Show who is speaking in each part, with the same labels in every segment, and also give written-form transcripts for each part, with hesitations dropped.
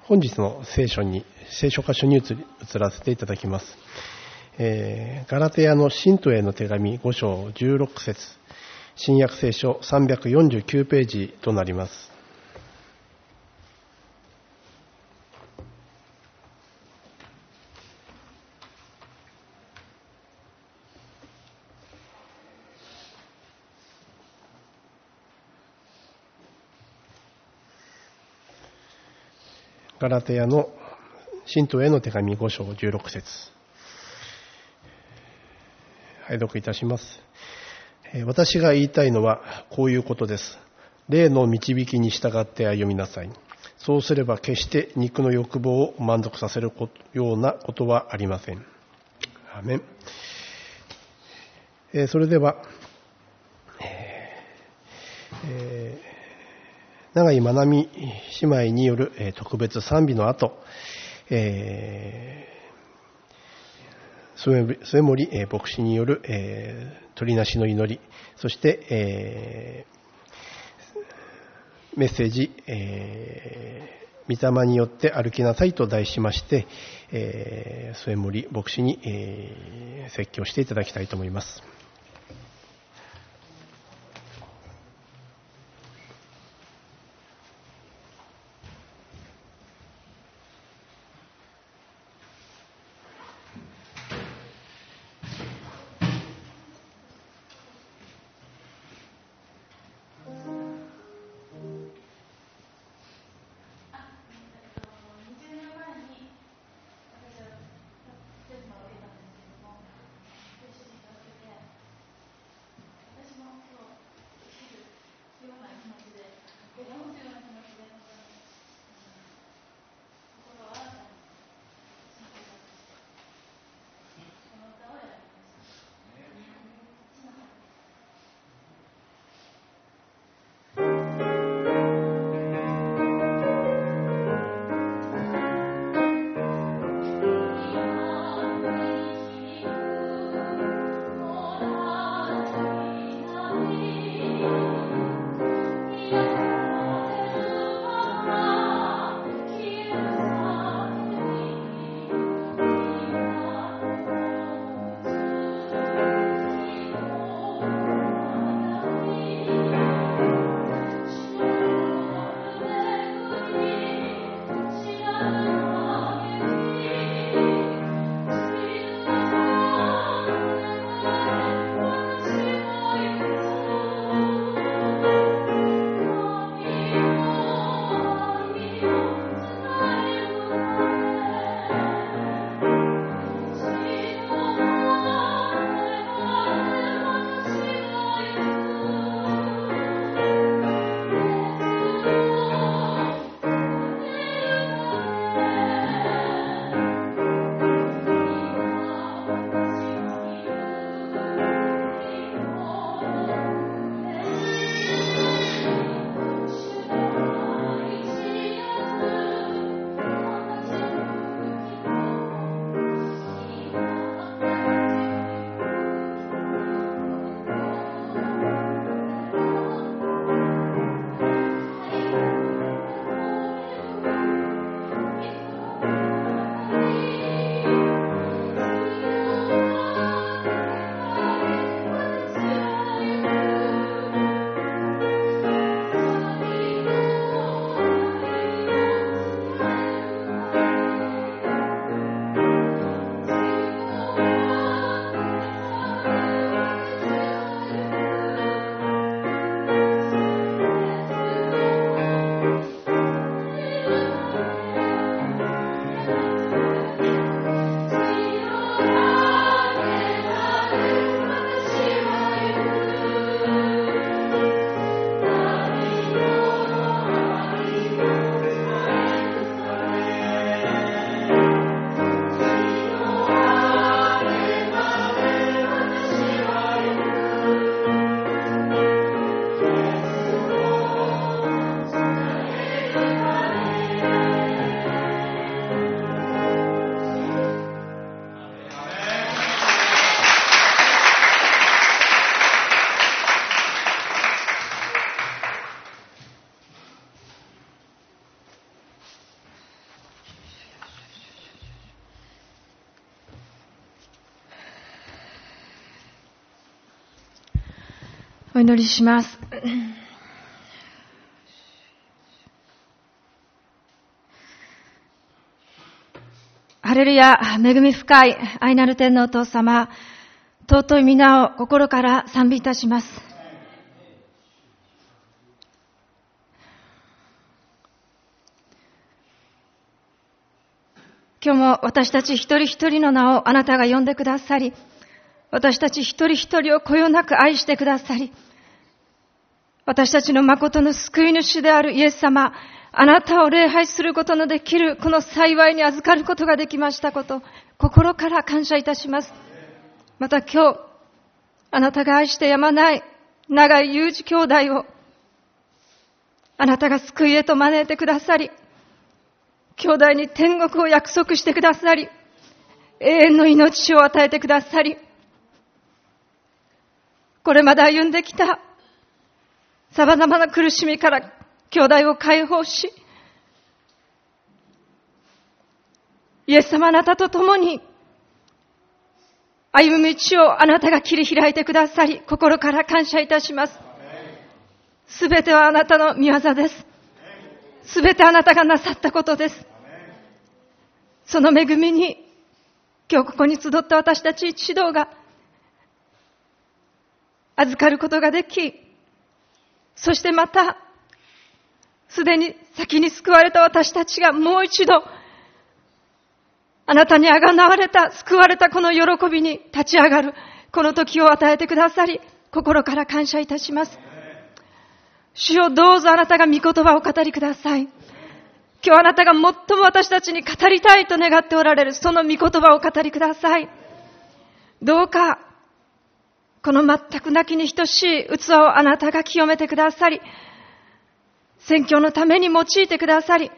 Speaker 1: 本日の聖書箇所に移らせていただきます。ガラテヤの信徒への手紙5章16節、新約聖書349ページとなります。ガラテヤの信徒への手紙5章16節。はい、読いたします。私が言いたいのはこういうことです。霊の導きに従って歩みなさい。そうすれば決して肉の欲望を満足させるようなことはありません。アーメン。それでは、永井まなみ姉妹による特別賛美の後、末森牧師による取りなしの祈り、そしてメッセージ、御霊によって歩きなさいと題しまして、末森牧師に説教していただきたいと思います。
Speaker 2: 祈りします。ハレルヤ、恵み深い愛なる天のお父様、尊い皆を心から賛美いたします。今日も私たち一人一人の名をあなたが呼んでくださり、私たち一人一人をこよなく愛してくださり、私たちの誠の救い主であるイエス様、あなたを礼拝することのできるこの幸いに預かることができましたこと、心から感謝いたします。また今日、あなたが愛してやまない長い有事兄弟をあなたが救いへと招いてくださり、兄弟に天国を約束してくださり、永遠の命を与えてくださり、これまで歩んできた様々な苦しみから兄弟を解放し、イエス様あなたと共に歩む道をあなたが切り開いてくださり、心から感謝いたします。すべてはあなたの御業です。すべてあなたがなさったことです。その恵みに今日ここに集った私たち一同が預かることができ、そしてまたすでに先に救われた私たちがもう一度あなたにあがなわれた、救われたこの喜びに立ち上がるこの時を与えてくださり、心から感謝いたします。主よ、どうぞあなたが御言葉を語りください。今日あなたが最も私たちに語りたいと願っておられるその御言葉を語りください。どうかこの全くなきに等しい器をあなたが清めてくださり、宣教のために用いてくださり、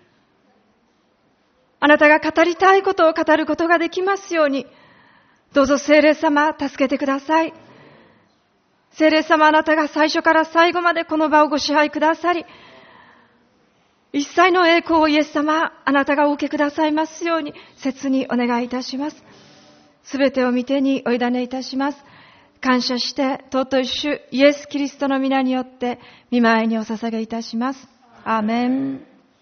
Speaker 2: あなたが語りたいことを語ることができますように、どうぞ聖霊様助けてください。聖霊様あなたが最初から最後までこの場をご支配くださり、一切の栄光をイエス様あなたがお受けくださいますように切にお願いいたします。すべてを御手にお委ねいたします。感謝して尊い主イエスキリストの皆によって御前にお捧げいたします。アーメン。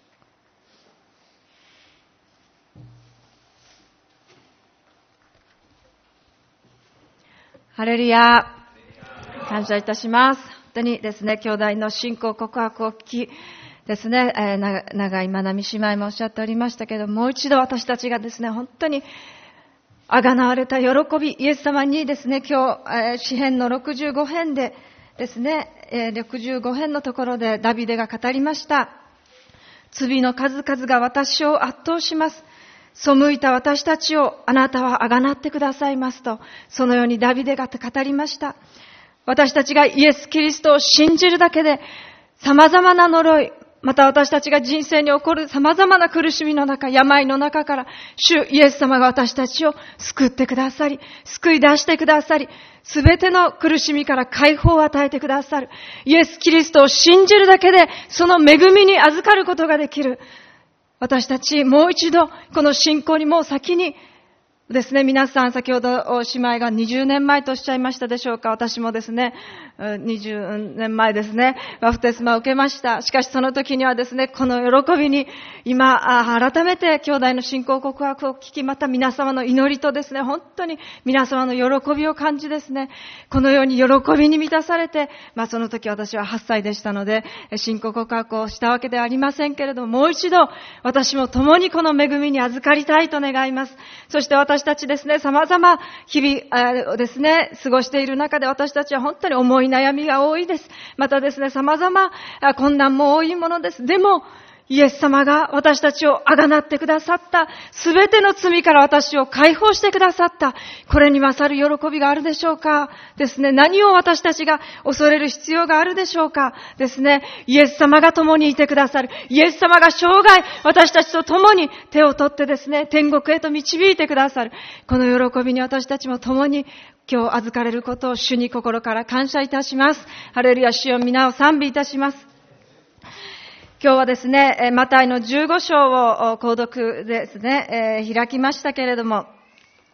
Speaker 2: ハレルヤ。感謝いたします。本当にですね、兄弟の信仰告白を聞きですね、長井まなみ姉妹もおっしゃっておりましたけど、もう一度私たちがですね、本当にあがなわれた喜び、イエス様にですね、今日、詩編の65編でですね、65編のところでダビデが語りました。罪の数々が私を圧倒します。背いた私たちをあなたはあがなってくださいますと、そのようにダビデが語りました。私たちがイエス・キリストを信じるだけで、様々な呪い、また私たちが人生に起こる様々な苦しみの中、病の中から、主イエス様が私たちを救ってくださり、救い出してくださり、すべての苦しみから解放を与えてくださる。イエス・キリストを信じるだけで、その恵みに預かることができる。私たちもう一度、この信仰にもう先にですね、皆さん先ほど姉妹が20年前とおっしゃいましたでしょうか。私もですね、20年前ですね、バプテスマを受けました。しかしその時にはですね、この喜びに今改めて兄弟の信仰告白を聞き、また皆様の祈りとですね、本当に皆様の喜びを感じですね、このように喜びに満たされて、その時私は8歳でしたので信仰告白をしたわけではありませんけれども、もう一度私も共にこの恵みに預かりたいと願います。そして私たちですね、様々日々ですね、過ごしている中で私たちは本当に重い悩みが多いです。またですね、様々困難も多いものです。でも、イエス様が私たちをあがなってくださった、すべての罪から私を解放してくださった、これに勝る喜びがあるでしょうかですね、何を私たちが恐れる必要があるでしょうかですね、イエス様が共にいてくださる、イエス様が生涯私たちと共に手を取ってですね、天国へと導いてくださる、この喜びに私たちも共に今日預かれることを主に心から感謝いたします。ハレルヤ、主よ皆を賛美いたします。今日はですね、マタイの15章を購読ですね、開きましたけれども、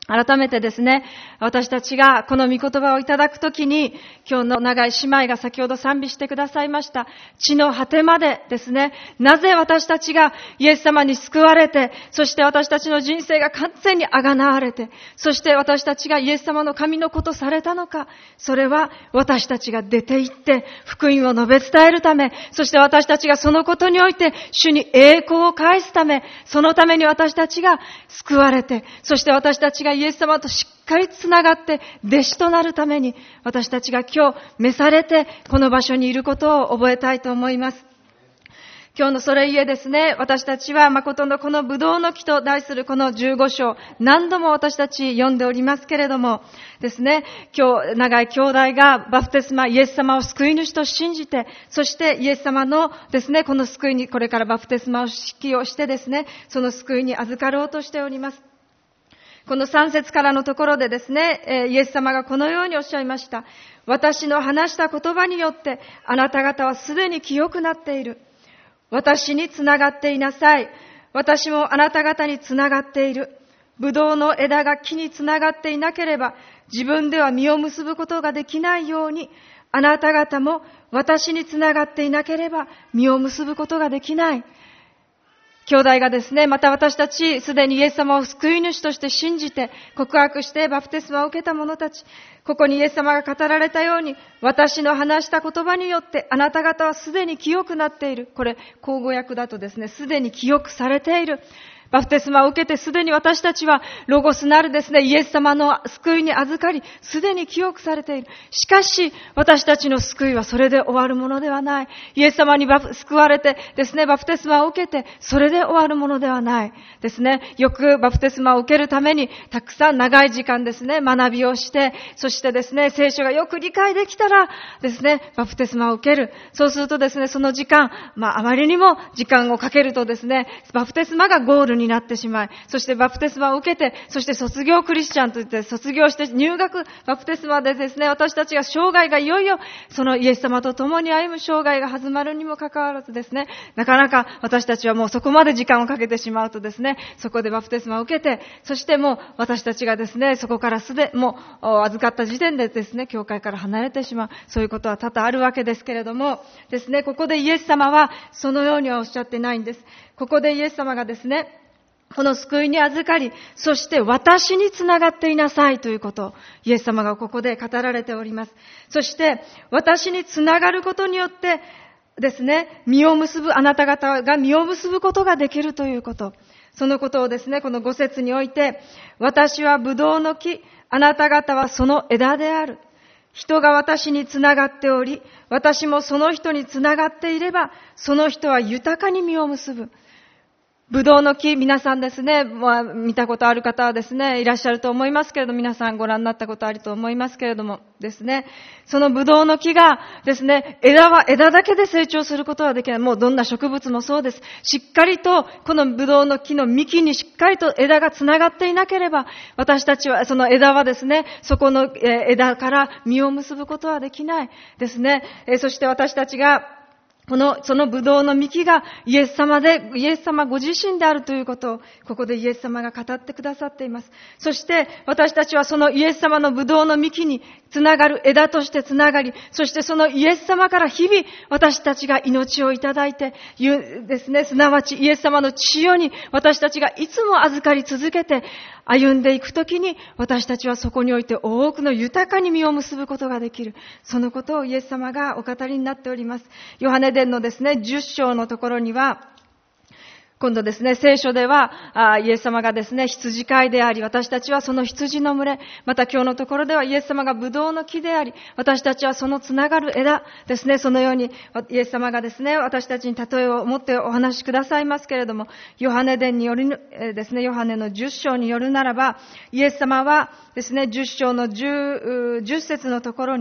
Speaker 2: 改めてですね、私たちがこの御言葉をいただくときに、今日の長い姉妹が先ほど賛美してくださいました。地の果てまでですね、なぜ私たちがイエス様に救われて、そして私たちの人生が完全にあがなわれて、そして私たちがイエス様の神の子とされたのか、それは私たちが出て行って、福音を述べ伝えるため、そして私たちがそのことにおいて、主に栄光を返すため、そのために私たちが救われて、そして私たちがイエス様としっかりつながって弟子となるために、私たちが今日召されてこの場所にいることを覚えたいと思います。今日のそれゆえですね、私たちは誠のこのブドウの木と題するこの15章、何度も私たち読んでおりますけれどもですね、今日長い兄弟がバプテスマ、イエス様を救い主と信じて、そしてイエス様のですね、この救いにこれからバプテスマを式をしてですね、その救いに預かろうとしております。この3節からのところでですね、イエス様がこのようにおっしゃいました。私の話した言葉によってあなた方はすでに清くなっている。私につながっていなさい。私もあなた方につながっている。ブドウの枝が木につながっていなければ自分では実を結ぶことができないように、あなた方も私につながっていなければ実を結ぶことができない。兄弟がですね、また私たち、すでにイエス様を救い主として信じて、告白してバプテスマを受けた者たち、ここにイエス様が語られたように、私の話した言葉によって、あなた方はすでに清くなっている。これ、口語訳だとですね、すでに清くされている。バプテスマを受けてすでに私たちはロゴスなるですね、イエス様の救いに預かり、すでに清くされている。しかし、私たちの救いはそれで終わるものではない。イエス様に救われてですね、バプテスマを受けて、それで終わるものではないですね。よくバプテスマを受けるために、たくさん長い時間ですね、学びをして、そしてですね、聖書がよく理解できたらですね、バプテスマを受ける。そうするとですね、その時間、あまりにも時間をかけるとですね、バプテスマがゴールになってしまい、そしてバプテスマを受けて、そして卒業クリスチャンといって卒業して入学バプテスマでですね、私たちが生涯がいよいよそのイエス様と共に歩む生涯が始まるにもかかわらずですね、なかなか私たちはもうそこまで時間をかけてしまうとですね、そこでバプテスマを受けて、そしてもう私たちがですね、そこからもう預かった時点でですね、教会から離れてしまう、そういうことは多々あるわけですけれどもですね、ここでイエス様はそのようにはおっしゃってないんです。ここでイエス様がですね、この救いに預かり、そして私につながっていなさいということをイエス様がここで語られております。そして私につながることによってですね、あなた方が実を結ぶことができるということ。そのことをですね、この5節において、私はブドウの木、あなた方はその枝である。人が私につながっており、私もその人につながっていれば、その人は豊かに実を結ぶ。ブドウの木、皆さんですね、見たことある方はですね、いらっしゃると思いますけれども、皆さんご覧になったことあると思いますけれどもですね、そのブドウの木がですね、枝は枝だけで成長することはできない。もうどんな植物もそうです。しっかりと、このブドウの木の幹にしっかりと枝がつながっていなければ、私たちは、その枝はですね、そこの枝から実を結ぶことはできないですね。そして私たちが、そのブドウの幹がイエス様ご自身であるということを、ここでイエス様が語ってくださっています。そして私たちはそのイエス様のブドウの幹につながる枝としてつながり、そしてそのイエス様から日々私たちが命をいただいてですね、すなわちイエス様の血潮に私たちがいつも預かり続けて歩んでいくときに、私たちはそこにおいて多くの豊かに実を結ぶことができる。そのことをイエス様がお語りになっております。ヨハネ伝のですね、10章のところには、今度ですね、聖書では、イエス様がですね、羊飼いであり、私たちはその羊の群れ、また今日のところではイエス様がブドウの木であり、私たちはそのつながる枝ですね、そのようにイエス様がですね、私たちに例えを持ってお話しくださいますけれども、ヨハネ伝によりですね、ヨハネの10章によるならば、イエス様はですね、10章の10節のところに、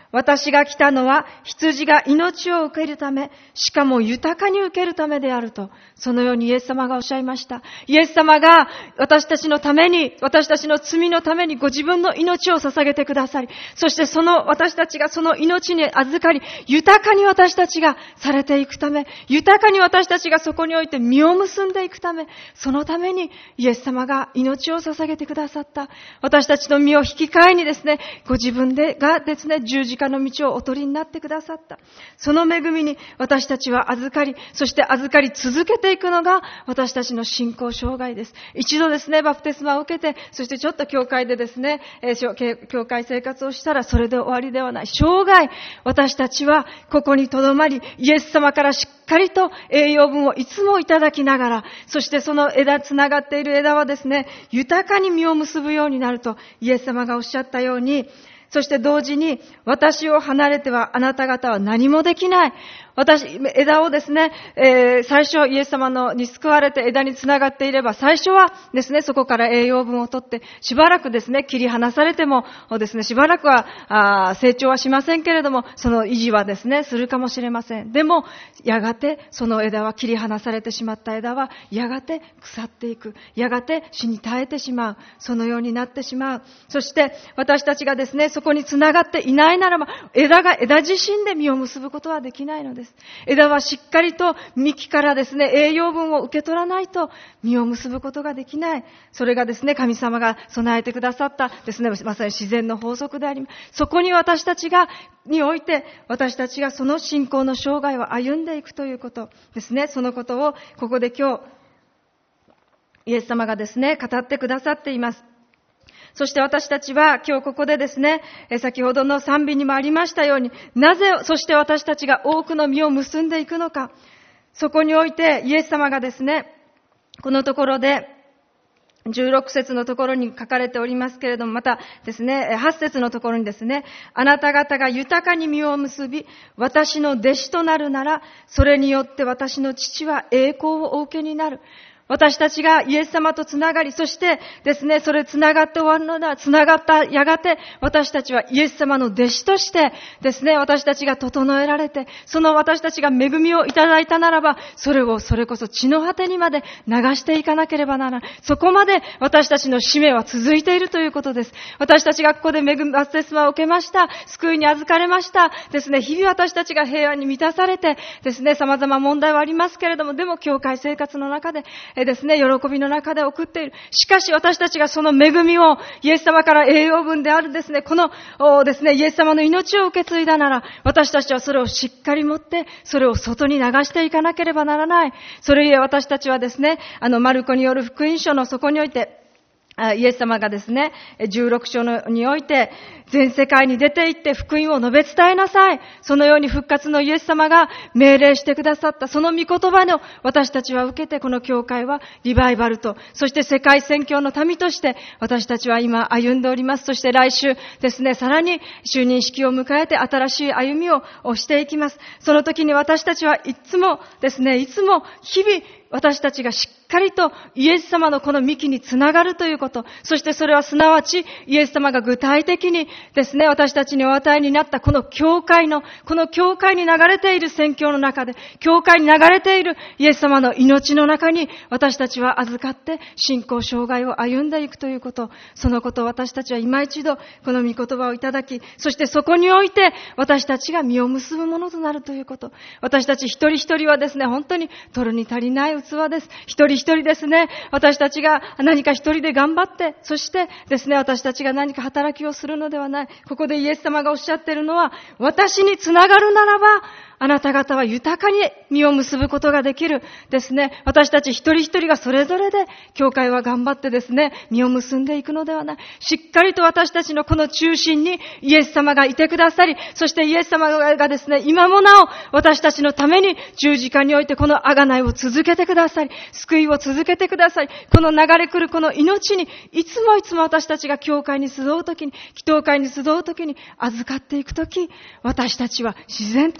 Speaker 2: 私が来たのは羊が命を受けるため、しかも豊かに受けるためであると、そのようにイエス様がおっしゃいました。イエス様が私たちのために、私たちの罪のためにご自分の命を捧げてくださり、そして私たちがその命に預かり、豊かに私たちがされていくため、豊かに私たちがそこにおいて実を結んでいくため、そのためにイエス様が命を捧げてくださった。私たちの身を引き換えにですね、ご自分がですね、十字架の道をお取りになってくださった。その恵みに私たちは預かり、そして預かり続けていくのが私たちの信仰生涯です。一度ですね、バプテスマを受けて、そしてちょっと教会でですね、教会生活をしたらそれで終わりではない。生涯、私たちはここに留まり、イエス様からしっかりと栄養分をいつもいただきながら、そしてそのつながっている枝はですね、豊かに実を結ぶようになると、イエス様がおっしゃったように、そして同時に、私を離れてはあなた方は何もできない。枝をですね、最初イエス様に救われて枝につながっていれば、最初はですね、そこから栄養分を取って、しばらくですね、切り離されてもですね、しばらくは成長はしませんけれども、その維持はですね、するかもしれません。でも、やがてその枝は切り離されてしまった枝は、やがて腐っていく。やがて死に絶えてしまう。そのようになってしまう。そして、私たちがですね、そこにつながっていないならば、枝自身で実を結ぶことはできないのです。枝はしっかりと幹からですね、栄養分を受け取らないと実を結ぶことができない。それがですね、神様が備えてくださったですね、まさに自然の法則であります。そこににおいて、私たちがその信仰の生涯を歩んでいくということですね。そのことを、ここで今日、イエス様がですね、語ってくださっています。そして私たちは今日ここでですね、先ほどの賛美にもありましたように、なぜ、そして私たちが多くの実を結んでいくのか。そこにおいてイエス様がですね、このところで、16節のところに書かれておりますけれども、またですね、8節のところにですね、あなた方が豊かに実を結び、私の弟子となるなら、それによって私の父は栄光をお受けになる。私たちがイエス様とつながり、そしてですね、それつながって終わるのだ、つながったやがて、私たちはイエス様の弟子としてですね、私たちが整えられて、その私たちが恵みをいただいたならば、それこそ地の果てにまで流していかなければならない。そこまで私たちの使命は続いているということです。私たちがここでバプテスマを受けました。救いに預かれました。ですね、日々私たちが平安に満たされて、ですね、様々問題はありますけれども、でも教会生活の中で、ですね、喜びの中で送っている。しかし私たちがその恵みをイエス様から栄養分であるですね、このですね、イエス様の命を受け継いだなら、私たちはそれをしっかり持って、それを外に流していかなければならない。それゆえ私たちはですね、マルコによる福音書のそこにおいて、イエス様がですね、16章において、全世界に出て行って福音を述べ伝えなさい。そのように復活のイエス様が命令してくださった。その御言葉の私たちは受けて、この教会はリバイバルと、そして世界宣教の民として私たちは今歩んでおります。そして来週ですね、さらに就任式を迎えて新しい歩みをしていきます。その時に私たちはいつもですね、いつも日々私たちがしっかりとイエス様のこの幹につながるということ、そしてそれはすなわちイエス様が具体的にですね、私たちにお与えになったこの教会に流れている宣教の中で、教会に流れているイエス様の命の中に私たちは預かって信仰生涯を歩んでいくということ、そのことを私たちは今一度この御言葉をいただき、そしてそこにおいて私たちが実を結ぶものとなるということ、私たち一人一人はですね、本当に取るに足りない器です。一人一人ですね、私たちが何か一人で頑張って、そしてですね、私たちが何か働きをするのではない。ここでイエス様がおっしゃっているのは、私につながるならば、あなた方は豊かに実を結ぶことができるですね。私たち一人一人がそれぞれで、教会は頑張ってですね、実を結んでいくのではない。しっかりと私たちのこの中心にイエス様がいてくださり、そしてイエス様がですね、今もなお私たちのために十字架においてこの贖いを続けてくださり、救いを続けてくださり、この流れ来るこの命にいつも私たちが教会に集うときに、祈祷会に集うときに預かっていくとき、私たちは自然とですね、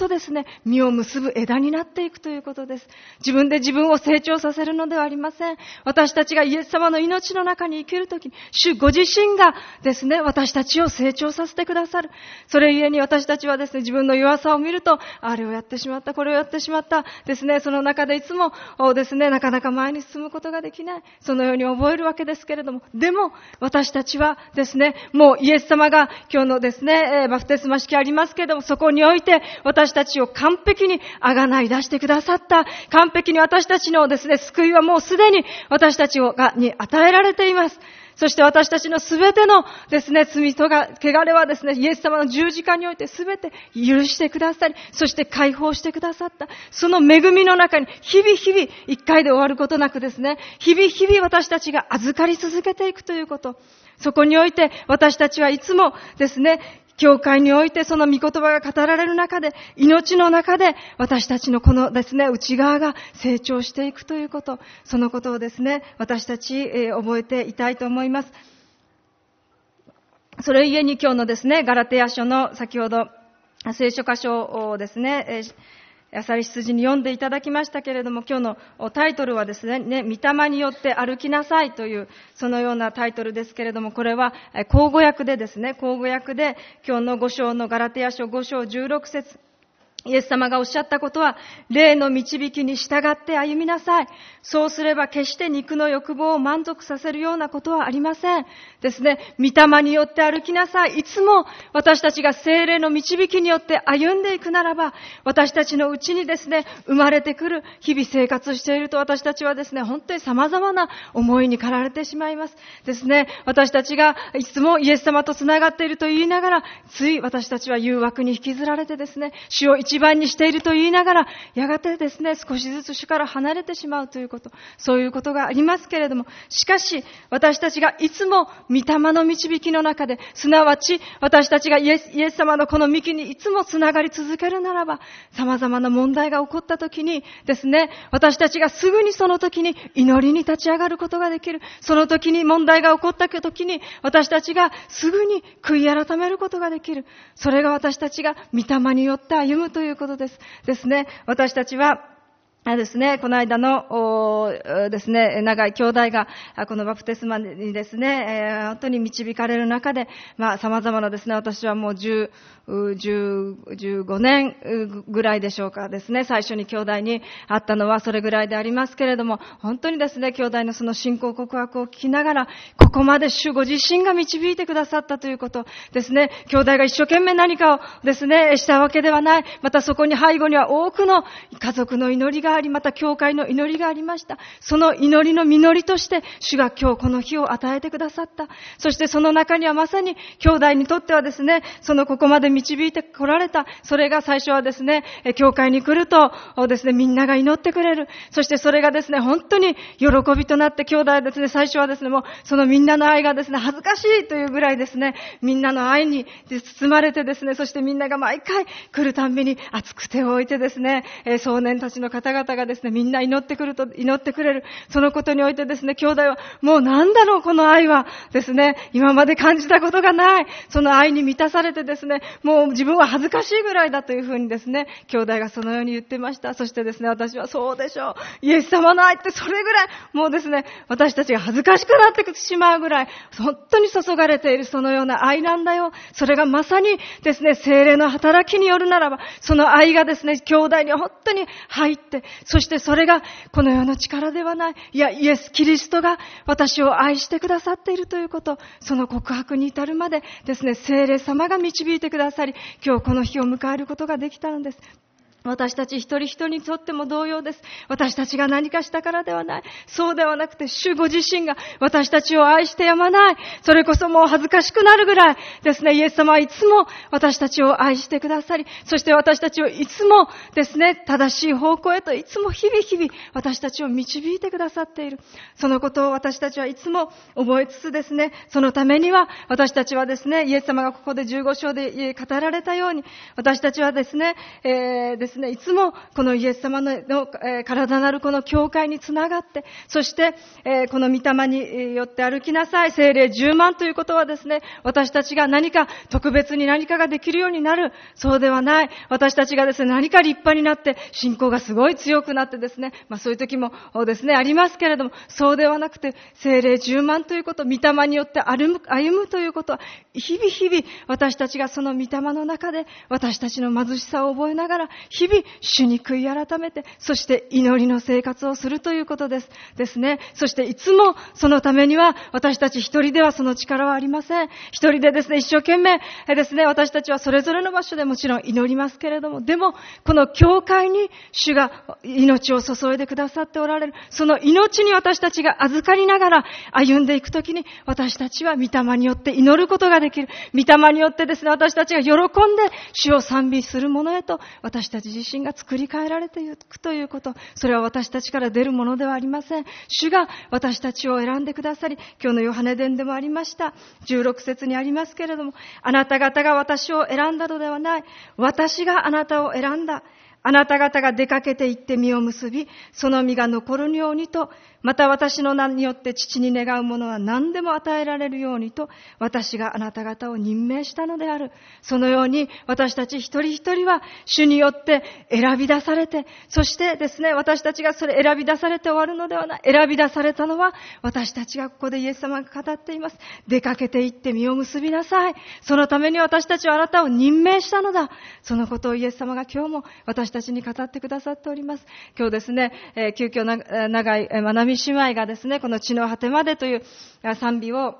Speaker 2: 実を結ぶ枝になっていくということです。自分で自分を成長させるのではありません。私たちがイエス様の命の中に生きるときに、主ご自身がですね、私たちを成長させてくださる。それゆえに私たちはですね、自分の弱さを見ると、あれをやってしまった、これをやってしまったですね、その中でいつもですね、なかなか前に進むことができない。そのように覚えるわけですけれども、でも私たちはですね、もうイエス様が今日のですね、バプテスマ式ありますけれども、そこにおいて私たちを完璧にあがない出してくださった、完璧に私たちのですね、救いはもうすでに私たちに与えられています。そして私たちのすべてのですね、罪とか汚れはですね、イエス様の十字架においてすべて許してくださり、そして解放してくださった。その恵みの中に日々一回で終わることなくですね、日々私たちが預かり続けていくということ。そこにおいて私たちはいつもですね、教会においてその御言葉が語られる中で、命の中で私たちのこのですね、内側が成長していくということ、そのことをですね、私たち、覚えていたいと思います。それゆえに今日のですね、ガラテヤ書の先ほど聖書箇所をですね、朝日羊に読んでいただきましたけれども、今日のタイトルはですね、御霊によって歩きなさいという、そのようなタイトルですけれども、これは口語訳でですね、口語訳で今日の5章のガラテヤ書5章16節、イエス様がおっしゃったことは、霊の導きに従って歩みなさい。そうすれば決して肉の欲望を満足させるようなことはありません。ですね、御霊によって歩きなさい。いつも私たちが聖霊の導きによって歩んでいくならば、私たちのうちにですね、生まれてくる日々生活していると私たちはですね、本当に様々な思いに駆られてしまいます。ですね、私たちがいつもイエス様とつながっていると言いながら、つい私たちは誘惑に引きずられてですね、主を一番にしていると言いながら、やがてですね、少しずつ主から離れてしまうということ、そういうことがありますけれども、しかし私たちがいつも御霊の導きの中で、すなわち私たちがイエス様のこの幹にいつもつながり続けるならば、様々な問題が起こった時にですね、私たちがすぐにその時に祈りに立ち上がることができる。その時に問題が起こった時に私たちがすぐに悔い改めることができる。それが私たちが御霊によって歩むということですね。私たちはですね、この間のですね、長い兄弟がこのバプテスマにですね、本当に導かれる中で、様々なですね、私はもう15年ぐらいでしょうかですね、最初に兄弟に会ったのはそれぐらいでありますけれども、本当にですね、兄弟のその信仰告白を聞きながら、ここまで主ご自身が導いてくださったということですね。兄弟が一生懸命何かをですね、したわけではない。またそこに背後には多くの家族の祈りがあり、また教会の祈りがありました。その祈りの実りとして主が今日この日を与えてくださった。そしてその中にはまさに兄弟にとってはですね、ここまで導いてこられた。それが最初はですね、教会に来るとですね、みんなが祈ってくれる。そしてそれがですね、本当に喜びとなって兄弟はですね、最初はですね、もうそのみんなの愛がですね、恥ずかしいというぐらいですね、みんなの愛に包まれてですね、そしてみんなが毎回来るたんびに熱く手を置いてですね、壮年たちの方々がですね、みんな祈ってくると祈ってくれる。そのことにおいてですね、兄弟はもうなんだろうこの愛はですね、今まで感じたことがない。その愛に満たされてですね、もう自分は恥ずかしいぐらいだというふうにですね、兄弟がそのように言ってました。そしてですね、私はそうでしょう。イエス様の愛ってそれぐらい、もうですね、私たちが恥ずかしくなってしまうぐらい、本当に注がれているそのような愛なんだよ。それがまさにですね、聖霊の働きによるならば、その愛がですね、兄弟に本当に入って、そしてそれがこの世の力ではない。いや、イエス・キリストが私を愛してくださっているということ、その告白に至るまでですね、聖霊様が導いてくださり、今日この日を迎えることができたのです。私たち一人一人にとっても同様です。私たちが何かしたからではない。そうではなくて、主ご自身が私たちを愛してやまない。それこそもう恥ずかしくなるぐらいですね、イエス様はいつも私たちを愛してくださり、そして私たちをいつもですね、正しい方向へといつも日々私たちを導いてくださっている。そのことを私たちはいつも覚えつつですね、そのためには私たちはですね、イエス様がここで15章で語られたように、私たちはですね、 ですね、いつもこのイエス様の体なるこの教会につながって、そして、この御霊によって歩きなさい、聖霊充満ということはですね、私たちが何か特別に何かができるようになる、そうではない。私たちがですね、何か立派になって、信仰がすごい強くなってですね、そういう時もですね、ありますけれども、そうではなくて、聖霊充満ということ、御霊によって歩むということは、日々日々、私たちがその御霊の中で、私たちの貧しさを覚えながら、日々、主に悔い改めて、そして祈りの生活をするということですね。そしていつもそのためには、私たち一人ではその力はありません。一人でですね、一生懸命ですね、私たちはそれぞれの場所でもちろん祈りますけれども、でも、この教会に主が命を注いでくださっておられる、その命に私たちが預かりながら歩んでいくときに、私たちは御霊によって祈ることができる。御霊によってですね、私たちが喜んで主を賛美するものへと、私たち自身が作り変えられていくということ、それは私たちから出るものではありません。主が私たちを選んでくださり、今日のヨハネ伝でもありました。16節にありますけれども、あなた方が私を選んだのではない。私があなたを選んだ。あなた方が出かけて行って実を結び、その実が残るようにと、また私の名によって父に願うものは何でも与えられるようにと、私があなた方を任命したのである。そのように私たち一人一人は主によって選び出されて、そしてですね、私たちがそれ選び出されて終わるのではない。選び出されたのは私たちがここでイエス様が語っています。出かけて行って実を結びなさい。そのために私たちはあなたを任命したのだ。そのことをイエス様が今日も私たちに語ってくださっております。今日ですね、急遽長いまなみ姉妹がですね、この地の果てまでという賛美を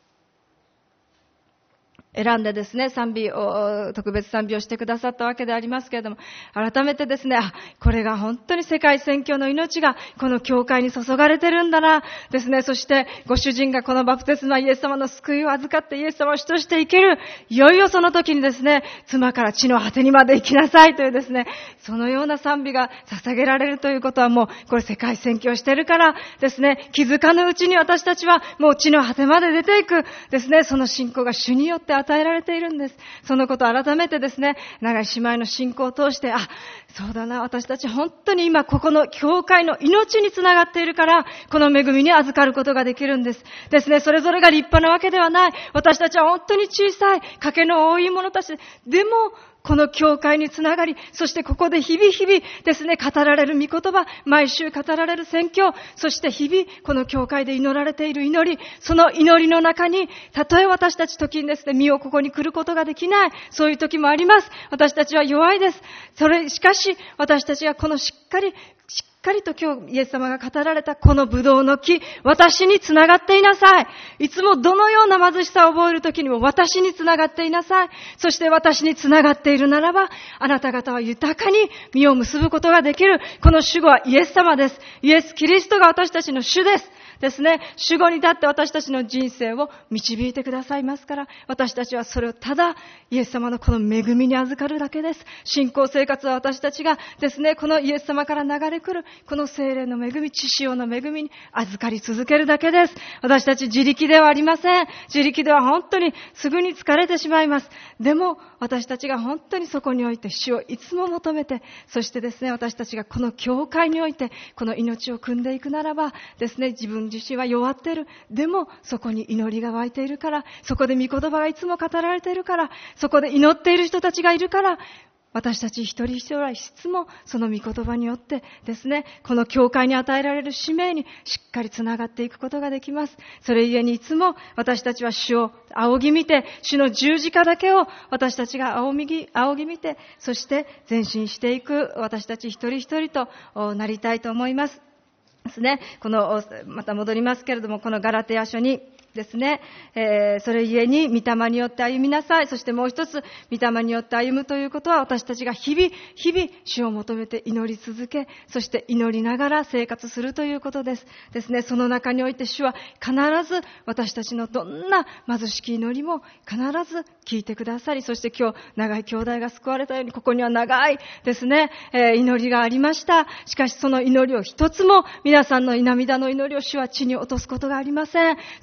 Speaker 2: 選んでですね、特別賛美をしてくださったわけでありますけれども、改めてですね、これが本当に世界宣教の命がこの教会に注がれてるんだな、ですね、そしてご主人がこのバプテスマイエス様の救いを預かってイエス様を主として生きる、いよいよその時にですね、妻から地の果てにまで行きなさいというですね、そのような賛美が捧げられるということはもう、これ世界宣教してるからですね、気づかぬうちに私たちはもう地の果てまで出ていくですね、その信仰が主によって与えられているんです。そのことを改めてですね、長い姉妹の信仰を通して、そうだな、私たち本当に今ここの教会の命につながっているから、この恵みに預かることができるんです。ですね、それぞれが立派なわけではない。私たちは本当に小さい、賭けの多い者たちでも、この教会につながり、そしてここで日々日々ですね、語られる御言葉、毎週語られる宣教、そして日々この教会で祈られている祈り、その祈りの中に、たとえ私たち時にですね、身をここに来ることができない、そういう時もあります。私たちは弱いです。しかし、私たちがこのしっかりと今日イエス様が語られたこのブドウの木、私につながっていなさい。いつもどのような貧しさを覚えるときにも私につながっていなさい。そして私につながっているならば、あなた方は豊かに実を結ぶことができる。この主語はイエス様です。イエス・キリストが私たちの主です。ですね、主語に立って私たちの人生を導いてくださいますから、私たちはそれをただイエス様のこの恵みに預かるだけです。信仰生活は私たちがですね、このイエス様から流れ来るこの聖霊の恵み、血潮の恵みに預かり続けるだけです。私たち自力ではありません。自力では本当にすぐに疲れてしまいます。でも私たちが本当にそこにおいて主をいつも求めて、そしてですね、私たちがこの教会においてこの命を組んでいくならばですね、自分自身は弱っている。でもそこに祈りが湧いているから、そこで御言葉がいつも語られているから、そこで祈っている人たちがいるから、私たち一人一人はいつもその御言葉によってですね、この教会に与えられる使命にしっかりつながっていくことができます。それゆえにいつも私たちは主を仰ぎ見て、主の十字架だけを私たちが仰ぎ見て、そして前進していく私たち一人一人となりたいと思います。ですね、また戻りますけれども、このガラテヤ書にですね、それゆえに御霊によって歩みなさい。そしてもう一つ、御霊によって歩むということは、私たちが日々主を求めて祈り続け、そして祈りながら生活するということです。ですね、その中において主は必ず私たちのどんな貧しき祈りも必ず聞いてくださり、そして今日長い兄弟が救われたように、ここには長いですね、祈りがありました。しかしその祈りを一つも、皆さんの涙の祈りを主は地に落とすことがありません。その祈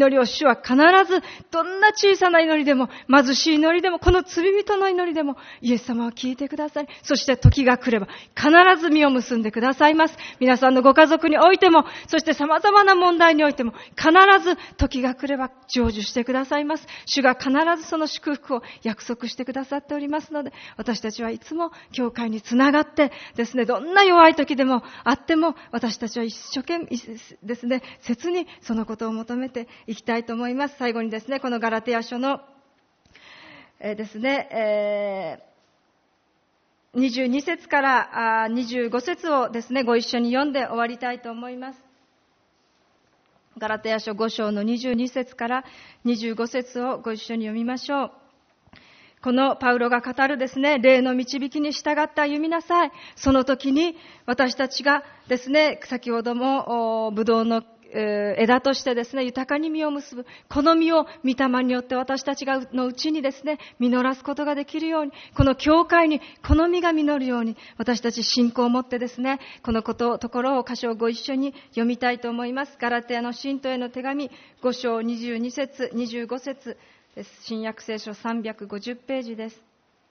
Speaker 2: 祈りを主は必ず、どんな小さな祈りでも、貧しい祈りでも、この罪人の祈りでも、イエス様は聞いてくださり、そして時が来れば、必ず実を結んでくださいます。皆さんのご家族においても、そして様々な問題においても、必ず時が来れば成就してくださいます。主が必ずその祝福を約束してくださっておりますので、私たちはいつも教会につながってですね、どんな弱い時でもあっても、私たちは一生懸命ですね、切にそのことを求めていきたいと思います。最後にですね、このガラテヤ書の、ですね、22節から25節をですね、ご一緒に読んで終わりたいと思います。ガラテヤ書5章の22節から25節をご一緒に読みましょう。このパウロが語るですね、霊の導きに従って歩みなさい。その時に私たちがですね、先ほどもブドウの枝としてですね、豊かに実を結ぶ。この実を御霊によって私たちのうちにですね、実らすことができるように、この教会にこの実が実るように、私たち信仰を持ってですね、このところを箇所をご一緒に読みたいと思います。ガラテヤの信徒への手紙5章22節25節です。新約聖書350ページです。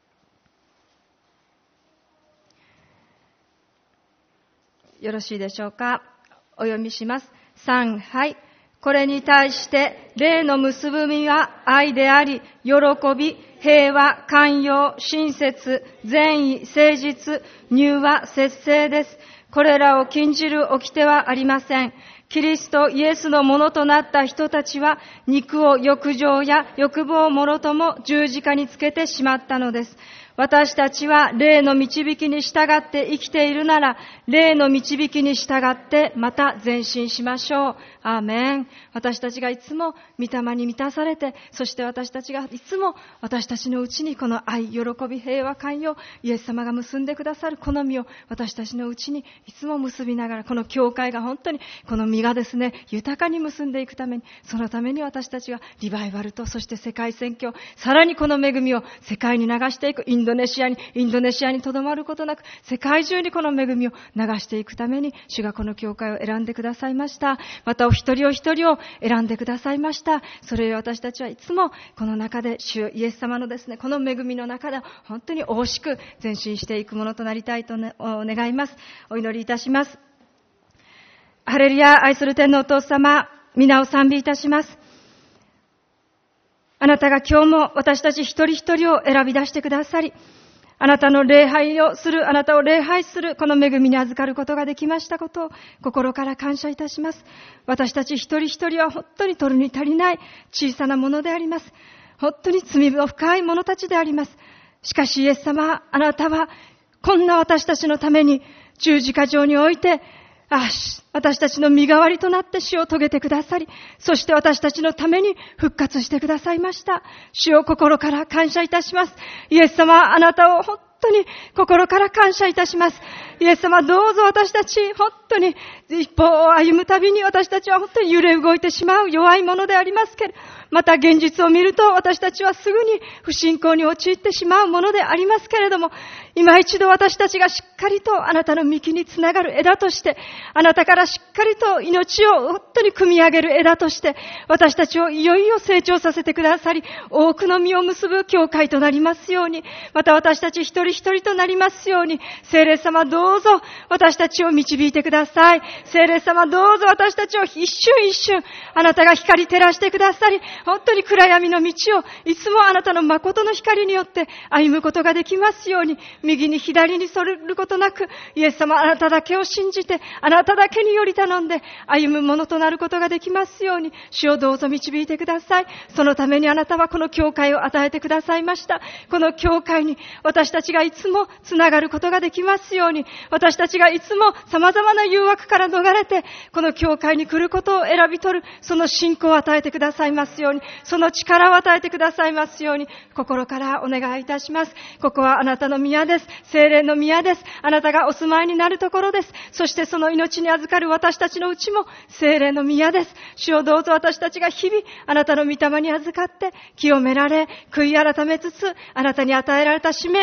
Speaker 2: よろしいでしょうか。お読みします。3、はい。これに対して、霊の結ぶ実は愛であり、喜び、平和、寛容、親切、善意、誠実、柔和、節制です。これらを禁じる掟はありません。キリストイエスのものとなった人たちは、肉を欲情や欲望もろとも十字架につけてしまったのです。私たちは霊の導きに従って生きているなら、霊の導きに従ってまた前進しましょう。アーメン。私たちがいつも御霊に満たされて、そして私たちがいつも私たちのうちにこの愛、喜び、平和、寛容、イエス様が結んでくださるこの実を私たちのうちにいつも結びながら、この教会が本当にこの実がですね、豊かに結んでいくために、そのために私たちがリバイバルと、そして世界宣教、さらにこの恵みを世界に流していく、インドネシアにとどまることなく、世界中にこの恵みを流していくために、主がこの教会を選んでくださいました。またお一人お一人を選んでくださいました。それを私たちはいつもこの中で、主イエス様のですね、この恵みの中で本当に大しく前進していくものとなりたいと、願います。お祈りいたします。ハレルヤ、愛する天のお父様、皆を賛美いたします。あなたが今日も私たち一人一人を選び出してくださり、あなたの礼拝をする、あなたを礼拝する、この恵みに預かることができましたことを心から感謝いたします。私たち一人一人は本当に取るに足りない小さなものであります。本当に罪の深い者たちであります。しかしイエス様、あなたはこんな私たちのために十字架上において、私たちの身代わりとなって死を遂げてくださり、そして私たちのために復活してくださいました。主を心から感謝いたします。イエス様、あなたを本当に心から感謝いたします。イエス様、どうぞ私たち、本当に一歩を歩むたびに私たちは本当に揺れ動いてしまう弱いものでありますけれど、また現実を見ると私たちはすぐに不信仰に陥ってしまうものでありますけれども、今一度私たちがしっかりとあなたの幹につながる枝として、あなたからしっかりと命を本当に組み上げる枝として、私たちをいよいよ成長させてくださり、多くの実を結ぶ教会となりますように、また私たち一人一人となりますように、聖霊様どうぞ私たちを導いてください。聖霊様どうぞ私たちを一瞬一瞬、あなたが光照らしてくださり、本当に暗闇の道をいつもあなたの誠の光によって歩むことができますように、右に左にそれることなく、イエス様あなただけを信じて、あなただけにより頼んで歩むものとなることができますように、主をどうぞ導いてください。そのためにあなたはこの教会を与えてくださいました。この教会に私たちがいつもつながることができますように、私たちがいつも様々な誘惑から逃れてこの教会に来ることを選び取る、その信仰を与えてくださいますように、その力を与えてくださいますように、心からお願いいたします。ここはあなたの宮です。聖霊の宮です。あなたがお住まいになるところです。そしてその命に預かる私たちのうちも聖霊の宮です。主をどうぞ私たちが日々あなたの御霊に預かって清められ、悔い改めつつ、あなたに与えられた使命を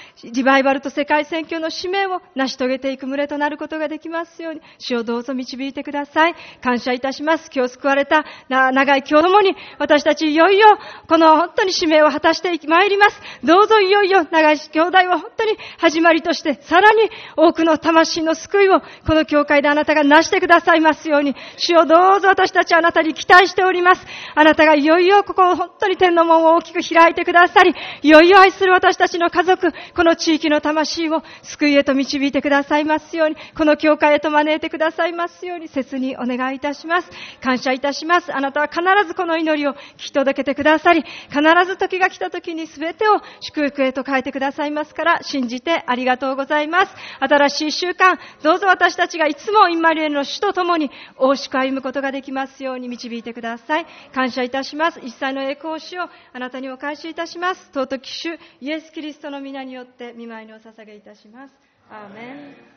Speaker 2: リバイバルと世界宣教の使命を成し遂げていく群れとなることができますように、主をどうぞ導いてください。感謝いたします。今日救われた長い今日ともに、私たちいよいよこの本当に使命を果たしてまいります。どうぞいよいよ長い兄弟は本当に始まりとして、さらに多くの魂の救いをこの教会であなたが成してくださいますように、主をどうぞ私たちあなたに期待しております。あなたがいよいよここを本当に天の門を大きく開いてくださり、いよいよ愛する私たちの家族、この地域の魂を救いへと導いてくださいますように、この教会へと招いてくださいますように、切にお願いいたします。感謝いたします。あなたは必ずこの祈りを聞き届けてくださり、必ず時が来た時に全てを祝福へと変えてくださいますから、信じてありがとうございます。新しい習慣、どうぞ私たちがいつもインマリエルの主と共に大しく歩むことができますように導いてください。感謝いたします。一切の栄光を主をあなたにお返しいたします。尊き主イエスキリストの皆によって御前にお捧げいたします。アーメン。